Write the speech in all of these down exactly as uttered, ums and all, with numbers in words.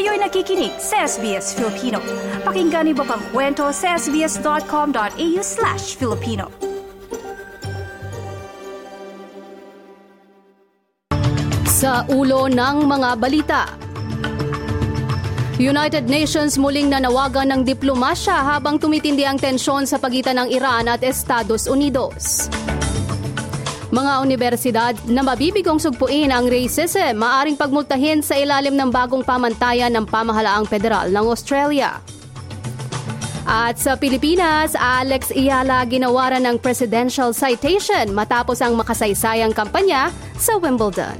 Kayo'y nakikinig sa S B S Filipino. Pakinggan niyo pa ang kwento sa sbs.com.au slash Filipino. Sa ulo ng mga balita, United Nations muling nanawagan ng diplomasya habang tumitindi ang tensyon sa pagitan ng Iran at Estados Unidos. Mga universidad na mabibigong sugpuin ang racism maaring pagmultahin sa ilalim ng bagong pamantayan ng pamahalaang federal ng Australia. At sa Pilipinas, Alex Ayala ginawaran ng presidential citation matapos ang makasaysayang kampanya sa Wimbledon.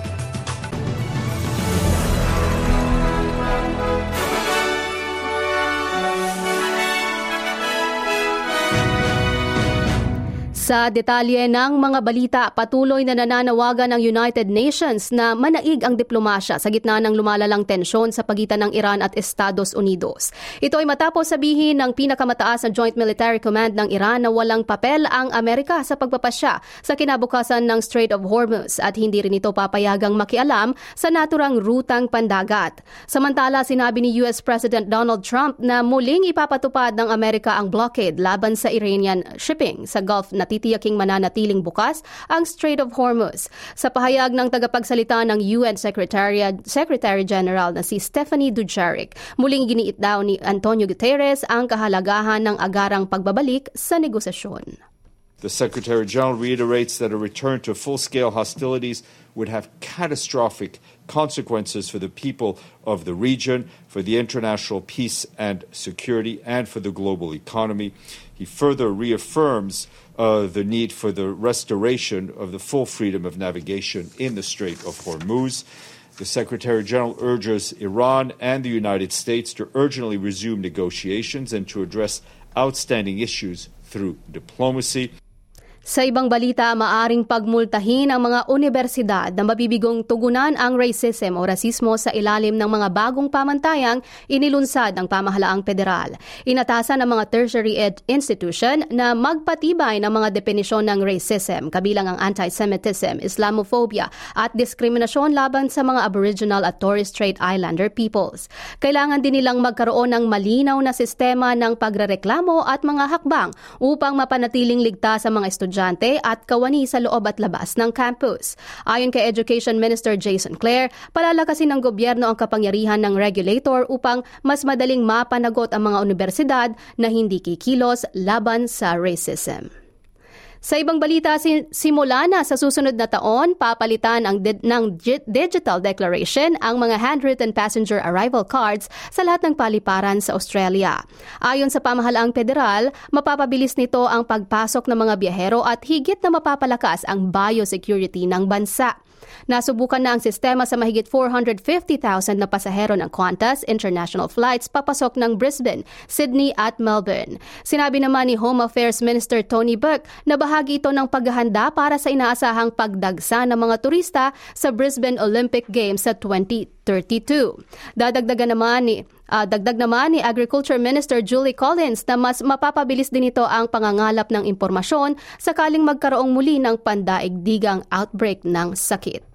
Sa detalye ng mga balita, patuloy na nananawagan ng United Nations na manaig ang diplomasya sa gitna ng lumalalang tensyon sa pagitan ng Iran at Estados Unidos. Ito ay matapos sabihin ng pinakamataas na Joint Military Command ng Iran na walang papel ang Amerika sa pagpapasya sa kinabukasan ng Strait of Hormuz at hindi rin ito papayagang makialam sa naturang rutang pandagat. Samantala, sinabi ni U S President Donald Trump na muling ipapatupad ng Amerika ang blockade laban sa Iranian shipping sa Gulf na titiyaking mananatiling bukas ang Strait of Hormuz. Sa pahayag ng tagapagsalita ng U N Secretary, Secretary General na si Stephanie Dujarric, muling giniit daw ni Antonio Guterres ang kahalagahan ng agarang pagbabalik sa negosasyon. The Secretary General reiterates that a return to full-scale hostilities would have catastrophic consequences for the people of the region, for the international peace and security, and for the global economy. He further reaffirms uh, the need for the restoration of the full freedom of navigation in the Strait of Hormuz. The Secretary General urges Iran and the United States to urgently resume negotiations and to address outstanding issues through diplomacy. Sa ibang balita, maaring pagmultahin ang mga universidad na mabibigong tugunan ang racism o rasismo sa ilalim ng mga bagong pamantayang inilunsad ng pamahalaang federal. Inatasan ng mga tertiary ed institution na magpatibay ng mga definisyon ng racism, kabilang ang anti-Semitism, Islamophobia at diskriminasyon laban sa mga Aboriginal at Torres Strait Islander peoples. Kailangan din nilang magkaroon ng malinaw na sistema ng pagrereklamo at mga hakbang upang mapanatiling ligtas sa mga estudyante at kawani sa loob at labas ng campus. Ayon kay Education Minister Jason Clare, palalakasin ng gobyerno ang kapangyarihan ng regulator upang mas madaling mapanagot ang mga universidad na hindi kikilos laban sa racism. Sa ibang balita, simula na sa susunod na taon, papalitan ang di- ng digital declaration ang mga handwritten passenger arrival cards sa lahat ng paliparan sa Australia. Ayon sa pamahalaang federal, mapapabilis nito ang pagpasok ng mga biyahero at higit na mapapalakas ang biosecurity ng bansa. Nasubukan na ang sistema sa mahigit four hundred fifty thousand na pasahero ng Qantas International Flights papasok ng Brisbane, Sydney at Melbourne. Sinabi naman ni Home Affairs Minister Tony Burke na bahagi ito ng paghahanda para sa inaasahang pagdagsa ng mga turista sa Brisbane Olympic Games sa twenty thirty-two. Dadagdagan naman ni Uh, dagdag naman ni Agriculture Minister Julie Collins na mas mapapabilis din ito ang pangangalap ng impormasyon sakaling magkaroong muli ng pandaigdigang outbreak ng sakit.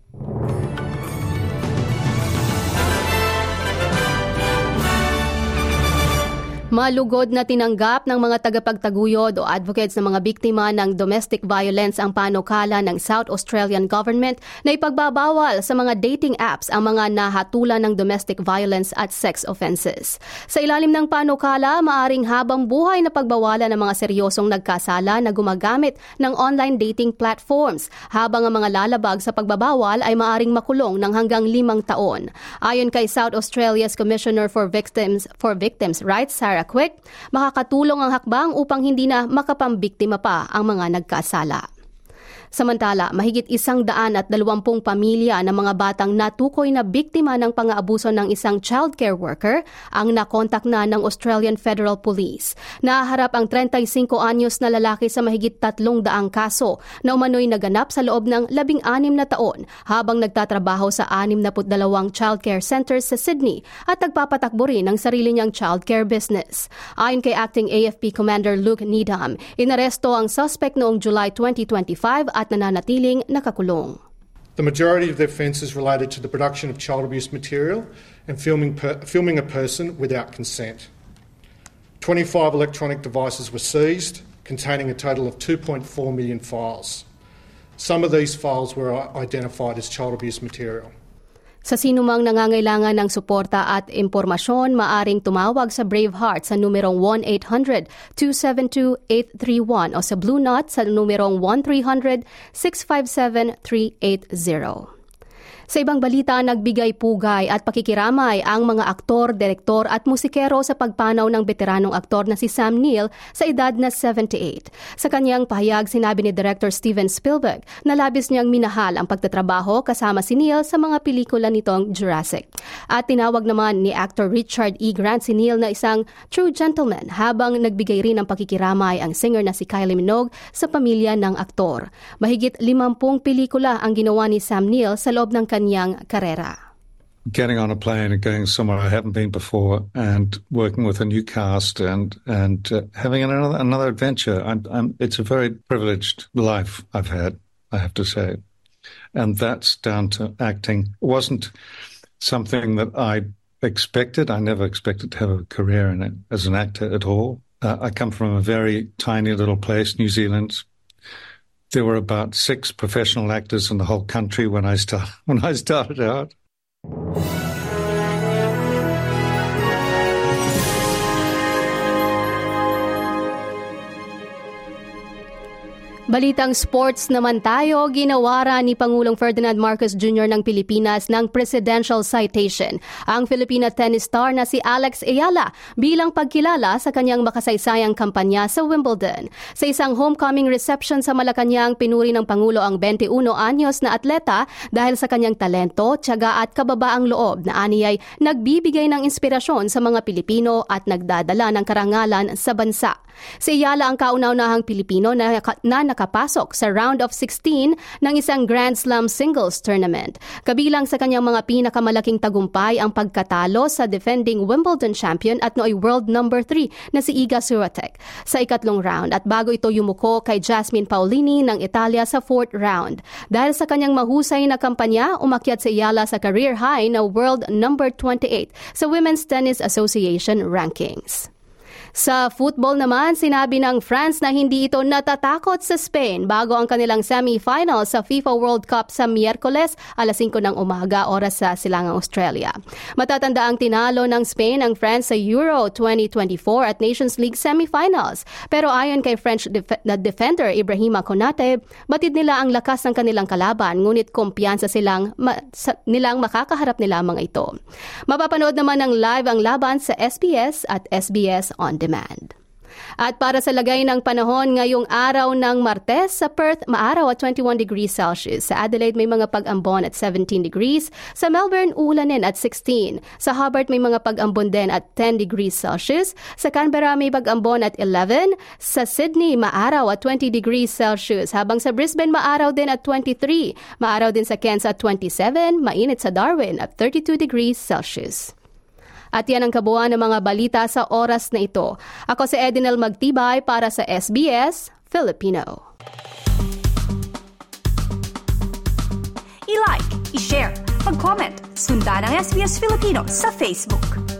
Malugod na tinanggap ng mga tagapagtaguyod o advocates ng mga biktima ng domestic violence ang panukala ng South Australian Government na ipagbabawal sa mga dating apps ang mga nahatulan ng domestic violence at sex offenses. Sa ilalim ng panukala, maaring habang buhay na pagbawalan ng mga seryosong nagkasala na gumagamit ng online dating platforms, habang ang mga lalabag sa pagbabawal ay maaring makulong ng hanggang limang taon. Ayon kay South Australia's Commissioner for Victims for Victims' Rights, Sarah Quick, makakatulong ang hakbang upang hindi na makapambiktima pa ang mga nagkasala. Samantala, mahigit isang daan at dalawampung pamilya ng mga batang natukoy na biktima ng pang-aabuso ng isang childcare worker ang nakontak na ng Australian Federal Police. Naharap ang thirty-five anyos na lalaki sa mahigit tatlong daang kaso na umano'y naganap sa loob ng labing anim na taon habang nagtatrabaho sa anim na dalawang childcare centers sa Sydney at nagpapatakbo rin ng sarili niyang childcare business. Ayon kay Acting A F P Commander Luke Needham, inaresto ang suspect noong July twenty twenty-five at nananatiling nakakulong. The majority of the offences related to the production of child abuse material and filming, per, filming a person without consent. twenty-five electronic devices were seized, containing a total of two point four million files. Some of these files were identified as child abuse material. Sa sinumang nangangailangan ng suporta at impormasyon, maaring tumawag sa Brave Heart sa numerong one eight hundred two seven two eight three one o sa Blue Knot sa numerong one three hundred six five seven three eight zero. Sa ibang balita, nagbigay pugay at pakikiramay ang mga aktor, direktor at musikero sa pagpanaw ng veteranong aktor na si Sam Neill sa edad na seventy-eight. Sa kanyang pahayag, sinabi ni Director Steven Spielberg na labis niyang minahal ang pagtatrabaho kasama si Neill sa mga pelikula nitong Jurassic. At tinawag naman ni actor Richard E. Grant si Neill na isang true gentleman habang nagbigay rin ng pakikiramay ang singer na si Kylie Minogue sa pamilya ng aktor. Mahigit limampung pelikula ang ginawa ni Sam Neill sa loob ng kanyang karera. Getting on a plane and going somewhere I haven't been before and working with a new cast and and uh, having another another adventure. I'm, I'm, it's a very privileged life I've had, I have to say. And that's down to acting. It wasn't something that I expected. I never expected to have a career in it as an actor at all. Uh, I come from a very tiny little place, New Zealand. There were about six professional actors in the whole country when I start when I started out. Balitang sports naman tayo, ginawara ni Pangulong Ferdinand Marcos Junior ng Pilipinas ng Presidential Citation ang Filipina tennis star na si Alex Ayala bilang pagkilala sa kanyang makasaysayang kampanya sa Wimbledon. Sa isang homecoming reception sa Malacanang, pinuri ng Pangulo ang twenty-one anyos na atleta dahil sa kanyang talento, tiyaga at kababaang loob na aniyay nagbibigay ng inspirasyon sa mga Pilipino at nagdadala ng karangalan sa bansa. Si Ayala ang kauna-unahang Pilipino na, na nakapasok sa round of sixteen ng isang Grand Slam singles tournament. Kabilang sa kanyang mga pinakamalaking tagumpay ang pagkatalo sa defending Wimbledon champion at nooy world number three na si Iga Swiatek sa ikatlong round at bago ito yumuko kay Jasmine Paolini ng Italia sa fourth round. Dahil sa kanyang mahusay na kampanya, umakyat si Ayala sa career high na world number twenty-eight sa Women's Tennis Association rankings. Sa football naman, sinabi ng France na hindi ito natatakot sa Spain bago ang kanilang semi-final sa FIFA World Cup sa Miyerkules, alas singko ng umaga, oras sa Silangang Australia. Matatanda ang tinalo ng Spain ang France sa Euro twenty twenty-four at Nations League semi-finals. Pero ayon kay French def- na defender Ibrahima Konate, batid nila ang lakas ng kanilang kalaban, ngunit kumpiyansa silang ma- sa- nilang makakaharap nila mga ito. Mapapanood naman ng live ang laban sa S B S at S B S On Demand. At para sa lagay ng panahon ngayong araw ng Martes, sa Perth, maaraw at twenty-one degrees Celsius. Sa Adelaide, may mga pag-ambon at seventeen degrees. Sa Melbourne, ulanin at sixteen. Sa Hobart, may mga pag-ambon din at ten degrees Celsius. Sa Canberra, may pag-ambon at eleven. Sa Sydney, maaraw at twenty degrees Celsius. Habang sa Brisbane, maaraw din at twenty-three. Maaraw din sa Cairns at twenty-seven. Mainit sa Darwin at thirty-two degrees Celsius. At yan ang kabuuan ng mga balita sa oras na ito. Ako si Edinel Magtibay para sa S B S Filipino. I-like, i-share, mag-comment, sundan ang S B S Filipino sa Facebook.